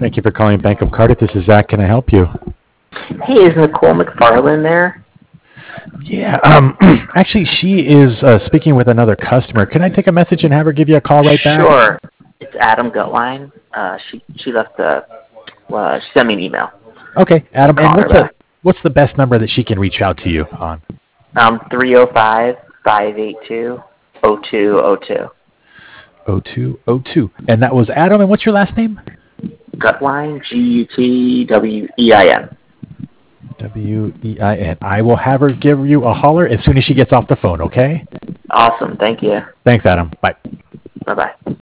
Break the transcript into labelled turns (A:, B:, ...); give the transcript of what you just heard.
A: Thank you for calling Bank of Cardiff. This is Zach. Can I help you?
B: Hey, is Nicole McFarland there?
A: Yeah. Actually, she is speaking with another customer. Can I take a message and have her give you a call right back?
B: Sure. It's Adam Gutline. She left she sent me an email.
A: Okay, Adam. And
B: Call her back.
A: what's the best number that she can reach out to you on?
B: 305-582-0202.
A: 0202. And that was Adam. And what's your last name?
B: Gutwein, Gutwein.
A: Wein. I will have her give you a holler as soon as she gets off the phone, okay?
B: Awesome. Thank you.
A: Thanks, Adam. Bye.
B: Bye-bye.